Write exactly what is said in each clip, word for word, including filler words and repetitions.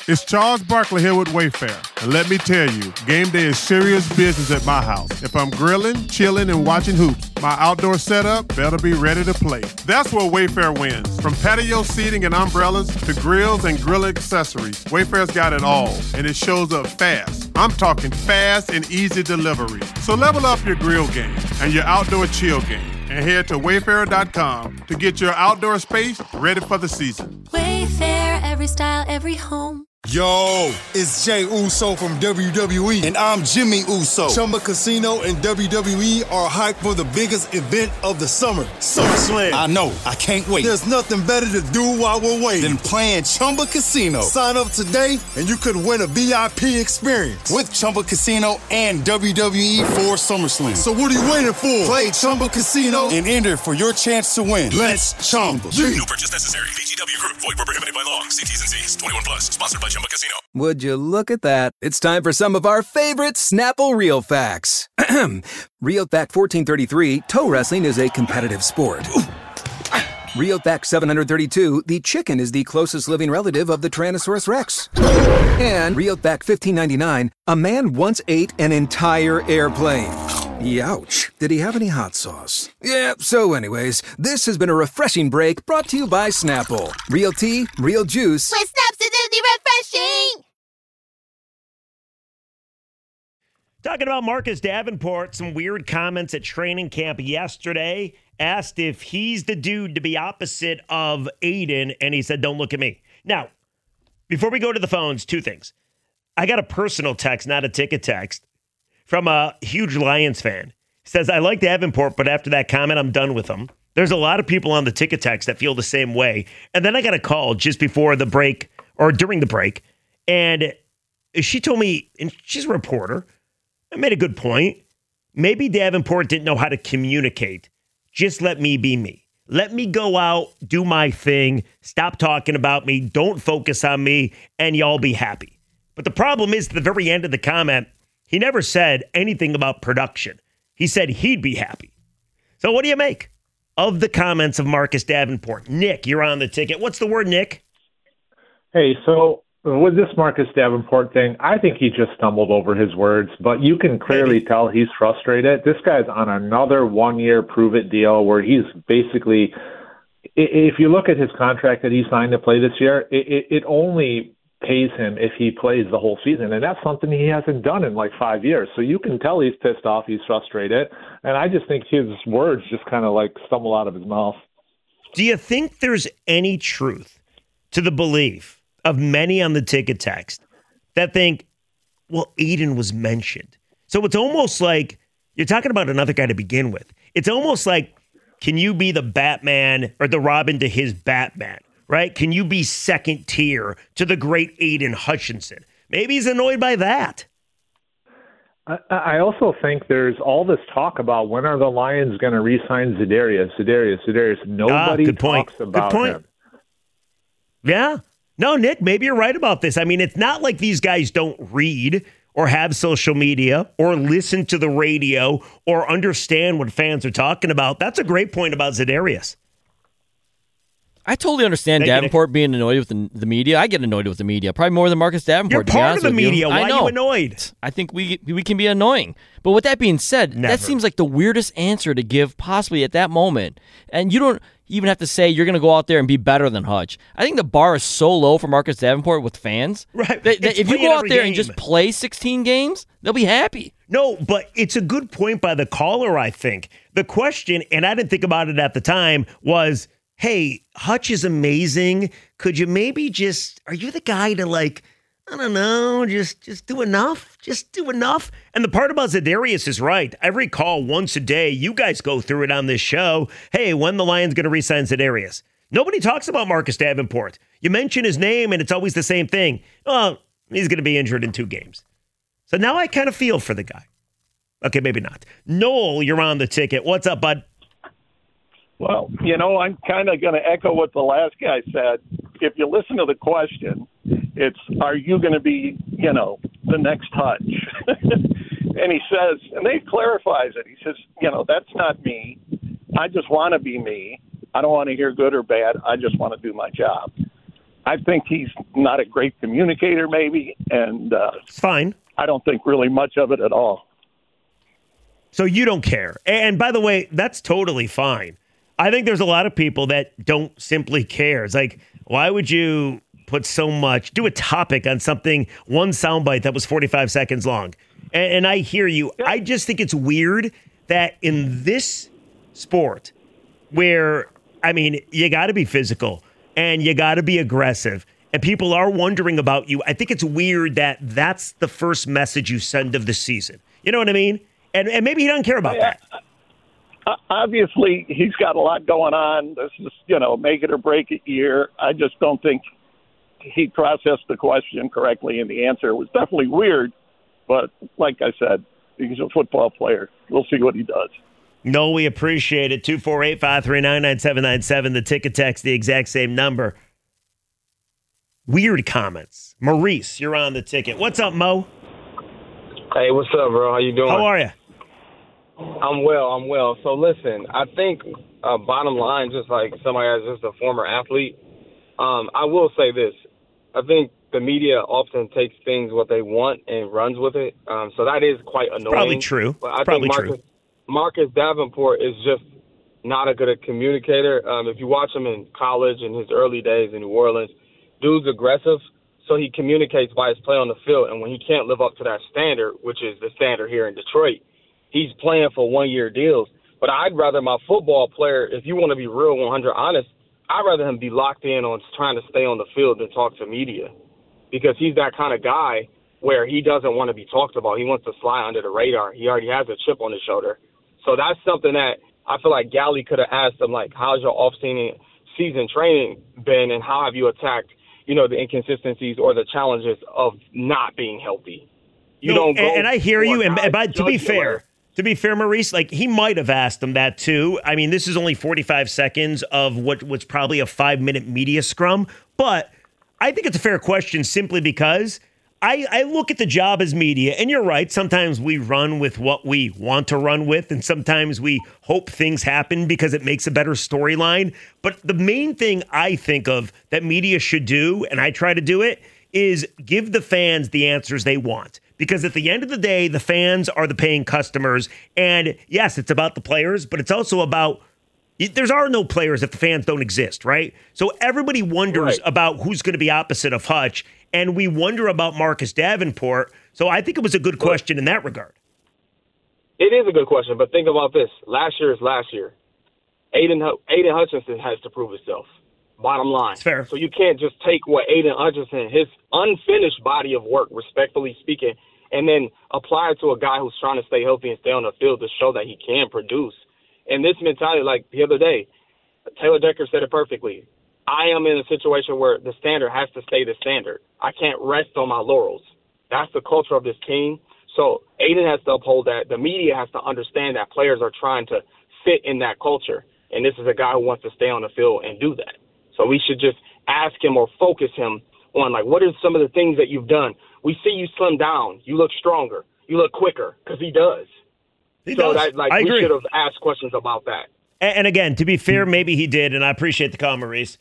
It's Charles Barkley here with Wayfair. And let me tell you, game day is serious business at my house. If I'm grilling, chilling, and watching hoops, my outdoor setup better be ready to play. That's where Wayfair wins. From patio seating and umbrellas to grills and grill accessories, Wayfair's got it all, and it shows up fast. I'm talking fast and easy delivery. So level up your grill game and your outdoor chill game, and head to wayfair dot com to get your outdoor space ready for the season. Wayfair, every style, every home. Yo, it's Jay Uso from W W E. And I'm Jimmy Uso. Chumba Casino and W W E are hyped for the biggest event of the summer, SummerSlam. I know. I can't wait. There's nothing better to do while we're waiting than playing Chumba Casino. Sign up today and you could win a V I P experience with Chumba Casino and W W E for SummerSlam. So what are you waiting for? Play Chumba Casino and enter for your chance to win. Let's Chumba. No purchase necessary. V G W Group. Void where prohibited by law. See T's and C's. twenty-one plus. Sponsored by Chumba Casino. Would you look at that? It's time for some of our favorite Snapple Real Facts. Real Fact fourteen thirty-three, toe wrestling is a competitive sport. Real Fact seven hundred thirty-two, the chicken is the closest living relative of the Tyrannosaurus Rex. And Real Fact fifteen ninety-nine, a man once ate an entire airplane. Youch. Did he have any hot sauce? Yeah, so anyways, this has been a refreshing break brought to you by Snapple. Real tea, real juice. With Snaps Acidity Refreshing! Talking about Marcus Davenport, some weird comments at training camp yesterday. Asked if he's the dude to be opposite of Aiden, and he said, don't look at me. Now, before we go to the phones, two things. I got a personal text, not a ticket text, from a huge Lions fan. He says, I like Davenport, but after that comment, I'm done with him. There's a lot of people on the ticket text that feel the same way. And then I got a call just before the break, or during the break, and she told me, and she's a reporter, I made a good point. Maybe Davenport didn't know how to communicate. Just let me be me. Let me go out, do my thing, stop talking about me, don't focus on me, and y'all be happy. But the problem is, at the very end of the comment, he never said anything about production. He said he'd be happy. So what do you make of the comments of Marcus Davenport? Nick, you're on the ticket. What's the word, Nick? Hey, so with this Marcus Davenport thing, I think he just stumbled over his words, but you can clearly Maybe. tell he's frustrated. This guy's on another one-year prove-it deal where he's basically, if you look at his contract that he signed to play this year, it, it, it only pays him if he plays the whole season, and that's something he hasn't done in like five years. So you can tell he's pissed off, he's frustrated, and I just think his words just kind of like stumble out of his mouth. Do you think there's any truth to the belief of many on the ticket text that think, well, Aiden was mentioned? So it's almost like you're talking about another guy to begin with. It's almost like, can you be the Batman or the Robin to his Batman? Right? Can you be second tier to the great Aiden Hutchinson? Maybe he's annoyed by that. I, I also think there's all this talk about when are the Lions going to re-sign Za'Darius, Za'Darius, Za'Darius. Nobody ah, good point. talks about good point. him. Yeah. No, Nick, maybe you're right about this. I mean, it's not like these guys don't read or have social media or listen to the radio or understand what fans are talking about. That's a great point about Za'Darius. I totally understand Thank Davenport you, being annoyed with the, the media. I get annoyed with the media, probably more than Marcus Davenport. You're part of the media. You. Why I know. are you annoyed? I think we we can be annoying. But with that being said, Never. that seems like the weirdest answer to give possibly at that moment. And you don't even have to say you're going to go out there and be better than Hutch. I think the bar is so low for Marcus Davenport with fans. Right. That, that if you go out there game. and just play sixteen games, they'll be happy. No, but it's a good point by the caller, I think. The question, and I didn't think about it at the time, was, hey, Hutch is amazing. Could you maybe just, are you the guy to like, I don't know, just just do enough? Just do enough? And the part about Za'Darius is right. Every call once a day, you guys go through it on this show. Hey, when the Lions going to re-sign Za'Darius? Nobody talks about Marcus Davenport. You mention his name, and it's always the same thing. Oh, he's going to be injured in two games. So now I kind of feel for the guy. Okay, maybe not. Noel, you're on the ticket. What's up, bud? Well, you know, I'm kind of going to echo what the last guy said. If you listen to the question, it's, are you going to be, you know, the next Hutch? And he says, and he clarifies it. He says, you know, that's not me. I just want to be me. I don't want to hear good or bad. I just want to do my job. I think he's not a great communicator, maybe, and uh, it's fine. I don't think really much of it at all. So you don't care. And by the way, that's totally fine. I think there's a lot of people that don't simply care. It's like, why would you put so much, do a topic on something, one soundbite that was forty-five seconds long? And, and I hear you. I just think it's weird that in this sport where, I mean, you got to be physical and you got to be aggressive and people are wondering about you. I think it's weird that that's the first message you send of the season. You know what I mean? And, and maybe he doesn't care about yeah. that. Uh, obviously, he's got a lot going on. This is, you know, make it or break it year. I just don't think he processed the question correctly, and the answer was definitely weird. But like I said, he's a football player. We'll see what he does. No, we appreciate it. two four eight, five three nine, nine seven nine seven. The ticket text, the exact same number. Weird comments. Maurice, you're on the ticket. What's up, Mo? Hey, what's up, bro? How you doing? How are you? I'm well. I'm well. So listen, I think uh, bottom line, just like somebody that's just a former athlete, um, I will say this. I think the media often takes things what they want and runs with it. Um, so that is quite annoying. Probably true. But I Probably think Marcus, true. Marcus Davenport is just not a good a communicator. Um, if you watch him in college in his early days in New Orleans, dude's aggressive, so he communicates by his play on the field. And when he can't live up to that standard, which is the standard here in Detroit, he's playing for one-year deals. But I'd rather my football player, if you want to be real one hundred honest, I'd rather him be locked in on trying to stay on the field than talk to media, because he's that kind of guy where he doesn't want to be talked about. He wants to fly under the radar. He already has a chip on his shoulder. So that's something that I feel like Gally could have asked him, like, how's your off-season training been, and how have you attacked, you know, the inconsistencies or the challenges of not being healthy? You no, don't go and, and I hear you, and, and by, to be jugular. fair, To be fair, Maurice, like he might have asked him that too. I mean, this is only forty-five seconds of what was probably a five-minute media scrum, but I think it's a fair question simply because I, I look at the job as media, and you're right, sometimes we run with what we want to run with, and sometimes we hope things happen because it makes a better storyline. But the main thing I think of that media should do, and I try to do it, is give the fans the answers they want. Because at the end of the day, the fans are the paying customers. And yes, it's about the players, but it's also about, there are no players if the fans don't exist, right? So everybody wonders Right. about who's going to be opposite of Hutch, and we wonder about Marcus Davenport. So I think it was a good question in that regard. It is a good question, but think about this. Last year is last year. Aiden, Aiden Hutchinson has to prove himself. Bottom line. It's fair. So you can't just take what Aiden Hutchinson, his unfinished body of work, respectfully speaking, and then apply it to a guy who's trying to stay healthy and stay on the field to show that he can produce. And this mentality, like the other day, Taylor Decker said it perfectly. I am in a situation where the standard has to stay the standard. I can't rest on my laurels. That's the culture of this team. So Aiden has to uphold that. The media has to understand that players are trying to fit in that culture. And this is a guy who wants to stay on the field and do that. So we should just ask him or focus him on, like, what are some of the things that you've done? We see you slim down. You look stronger. You look quicker, because he does. He so does. That, like, I we agree. should have asked questions about that. And, and again, to be fair, maybe he did, and I appreciate the call, Maurice.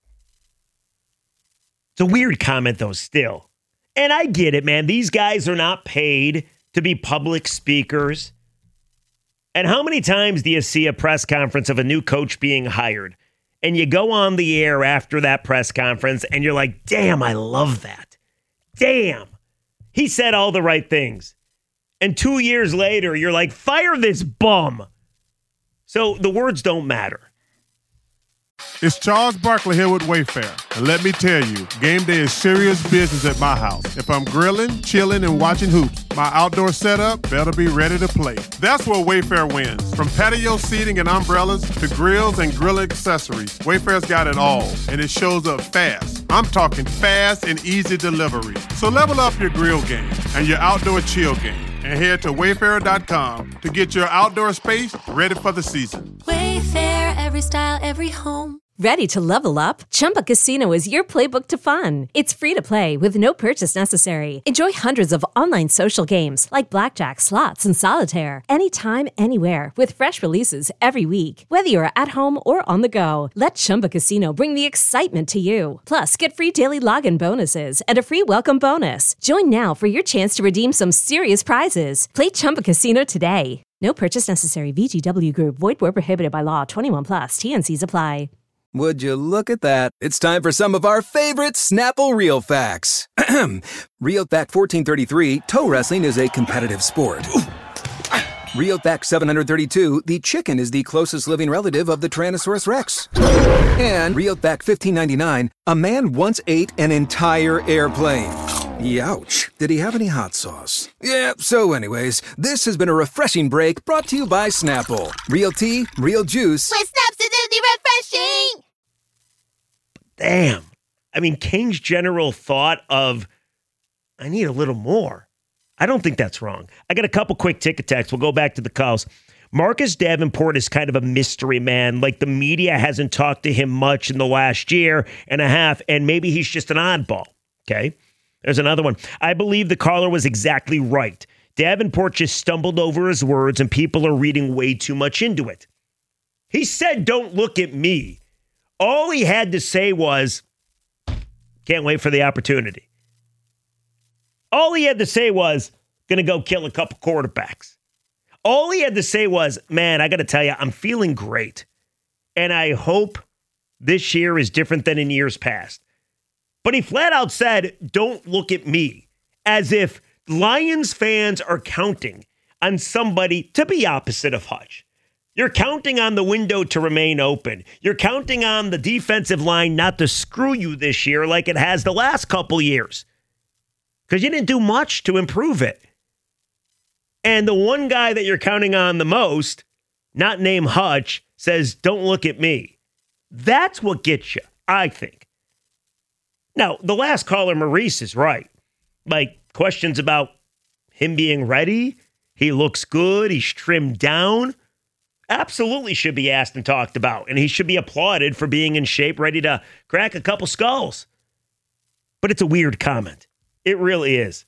It's a weird comment, though, still. And I get it, man. These guys are not paid to be public speakers. And how many times do you see a press conference of a new coach being hired? And you go on the air after that press conference and you're like, damn, I love that. Damn. He said all the right things. And two years later, you're like, fire this bum. So the words don't matter. It's Charles Barkley here with Wayfair. And let me tell you, game day is serious business at my house. If I'm grilling, chilling, and watching hoops, my outdoor setup better be ready to play. That's where Wayfair wins. From patio seating and umbrellas to grills and grill accessories, Wayfair's got it all, and it shows up fast. I'm talking fast and easy delivery. So level up your grill game and your outdoor chill game, and head to wayfair dot com to get your outdoor space ready for the season. Wayfair, every style, every home. Ready to level up? Chumba Casino is your playbook to fun. It's free to play with no purchase necessary. Enjoy hundreds of online social games like blackjack, slots, and solitaire anytime, anywhere with fresh releases every week. Whether you're at home or on the go, let Chumba Casino bring the excitement to you. Plus, get free daily login bonuses and a free welcome bonus. Join now for your chance to redeem some serious prizes. Play Chumba Casino today. No purchase necessary. V G W Group. Void where prohibited by law. twenty-one plus. T N Cs apply. Would you look at that? It's time for some of our favorite Snapple Real Facts. Real Fact fourteen thirty-three, toe wrestling is a competitive sport. Real Fact seven hundred thirty-two, the chicken is the closest living relative of the Tyrannosaurus Rex. And Real Fact fifteen ninety-nine, a man once ate an entire airplane. Youch. Did he have any hot sauce? Yeah, so anyways, this has been a refreshing break brought to you by Snapple. Real tea, real juice. With Snapsidity refreshing! Damn. I mean, Kane's general thought of, I need a little more. I don't think that's wrong. I got a couple quick ticket texts. We'll go back to the calls. Marcus Davenport is kind of a mystery man. Like, the media hasn't talked to him much in the last year and a half, and maybe he's just an oddball. Okay? There's another one. I believe the caller was exactly right. Davenport just stumbled over his words, and people are reading way too much into it. He said, don't look at me. All he had to say was, can't wait for the opportunity. All he had to say was, going to go kill a couple quarterbacks. All he had to say was, man, I got to tell you, I'm feeling great. And I hope this year is different than in years past. But he flat out said, don't look at me, as if Lions fans are counting on somebody to be opposite of Hutch. You're counting on the window to remain open. You're counting on the defensive line not to screw you this year like it has the last couple years, because you didn't do much to improve it. And the one guy that you're counting on the most, not named Hutch, says, don't look at me. That's what gets you, I think. Now, the last caller, Maurice, is right. Like, questions about him being ready. He looks good. He's trimmed down. Absolutely should be asked and talked about. And he should be applauded for being in shape, ready to crack a couple skulls. But it's a weird comment. It really is.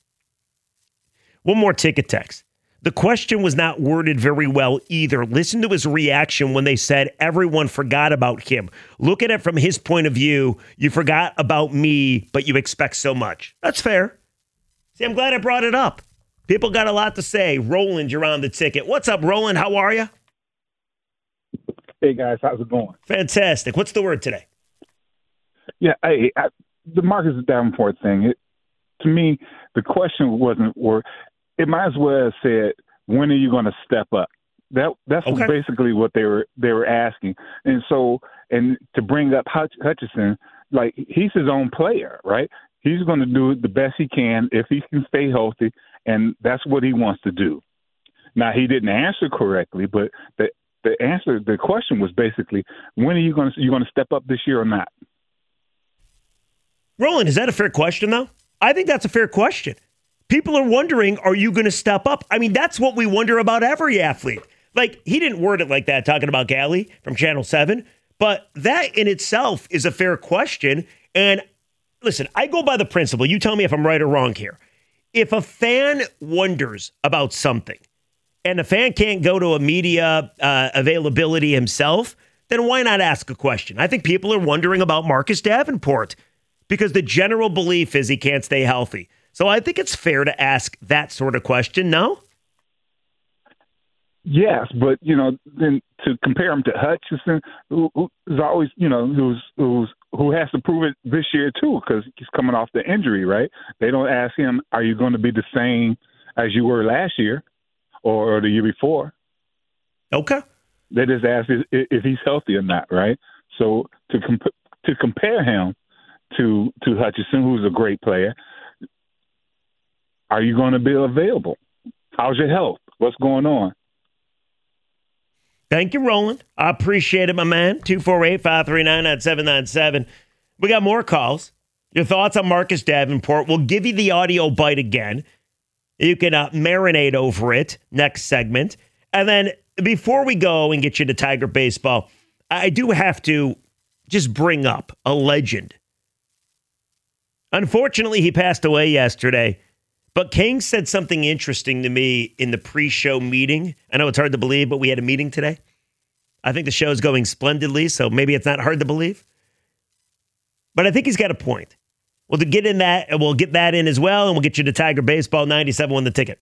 One more ticket text. The question was not worded very well either. Listen to his reaction when they said everyone forgot about him. Look at it from his point of view. You forgot about me, but you expect so much. That's fair. See, I'm glad I brought it up. People got a lot to say. Roland, you're on the ticket. What's up, Roland? How are you? Hey, guys. How's it going? Fantastic. What's the word today? Yeah, hey, I, the Marcus Davenport thing, it, to me, the question wasn't word. It might as well have said, when are you going to step up? That That's okay. basically what they were they were asking. And so, and to bring up Hutch, Hutchinson, like, he's his own player, right? He's going to do the best he can if he can stay healthy, and that's what he wants to do. Now, he didn't answer correctly, but the the answer, the question was basically, when are you going to you going to step up this year or not? Roland, is that a fair question, though? I think that's a fair question. People are wondering, are you going to step up? I mean, that's what we wonder about every athlete. Like, he didn't word it like that, talking about Galley from Channel seven, but that in itself is a fair question. And listen, I go by the principle. You tell me if I'm right or wrong here. If a fan wonders about something and the fan can't go to a media uh, availability himself, then why not ask a question? I think people are wondering about Marcus Davenport because the general belief is he can't stay healthy. So I think it's fair to ask that sort of question, no? Yes, but, you know, then to compare him to Hutchinson, who, who's always, you know, who's who's who has to prove it this year, too, because he's coming off the injury, right? They don't ask him, are you going to be the same as you were last year or, or the year before? Okay. They just ask if, if he's healthy or not, right? So to comp- to compare him to to Hutchinson, who's a great player, are you going to be available? How's your health? What's going on? Thank you, Roland. I appreciate it, my man. two four eight, five three nine, nine seven nine seven. We got more calls. Your thoughts on Marcus Davenport. We'll give you the audio bite again. You can uh, marinate over it next segment. And then before we go and get you to Tiger Baseball, I do have to just bring up a legend. Unfortunately, he passed away yesterday. But King said something interesting to me in the pre-show meeting. I know it's hard to believe, but we had a meeting today. I think the show is going splendidly, so maybe it's not hard to believe. But I think he's got a point. Well, to get in that, we'll get that in as well, and we'll get you to Tiger Baseball ninety-seven on the ticket.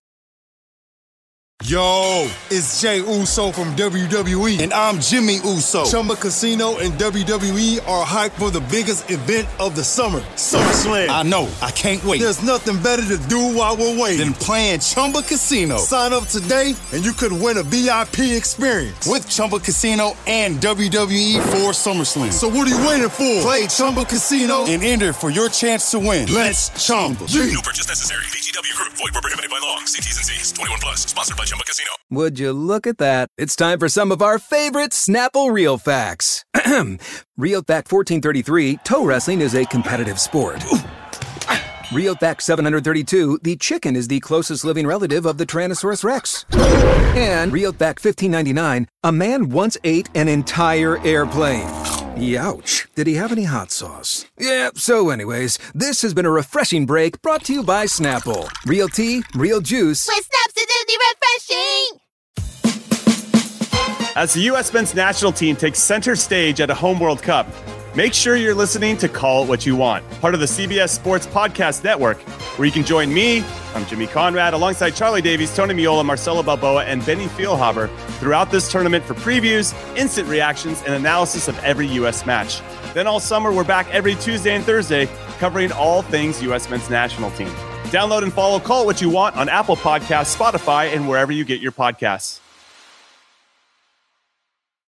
Yo, it's Jay Uso from W W E. And I'm Jimmy Uso. Chumba Casino and W W E are hyped for the biggest event of the summer, SummerSlam. I know. I can't wait. There's nothing better to do while we're waiting than playing Chumba Casino. Sign up today and you could win a V I P experience with Chumba Casino and W W E for SummerSlam. So what are you waiting for? Play Chumba Casino and enter for your chance to win. Let's Chumba. No purchase necessary. V G W Group. Void where prohibited by law. See T's and C's. twenty-one plus. Sponsored by Chumba Casino. Would you look at that? It's time for some of our favorite Snapple Real Facts. Real Fact fourteen thirty-three, toe wrestling is a competitive sport. Real Fact seven hundred thirty-two, the chicken is the closest living relative of the Tyrannosaurus Rex. And Real Fact fifteen ninety-nine, a man once ate an entire airplane. Youch. Did he have any hot sauce? Yeah, so anyways, this has been a refreshing break brought to you by Snapple. Real tea, real juice. With Snaps, it's refreshing! As the U S men's national team takes center stage at a home World Cup, make sure you're listening to Call It What You Want, part of the C B S Sports Podcast Network, where you can join me, I'm Jimmy Conrad, alongside Charlie Davies, Tony Miola, Marcelo Balboa, and Benny Feilhaber throughout this tournament for previews, instant reactions, and analysis of every U S match. Then all summer, we're back every Tuesday and Thursday, covering all things U S men's national team. Download and follow Call It What You Want on Apple Podcasts, Spotify, and wherever you get your podcasts.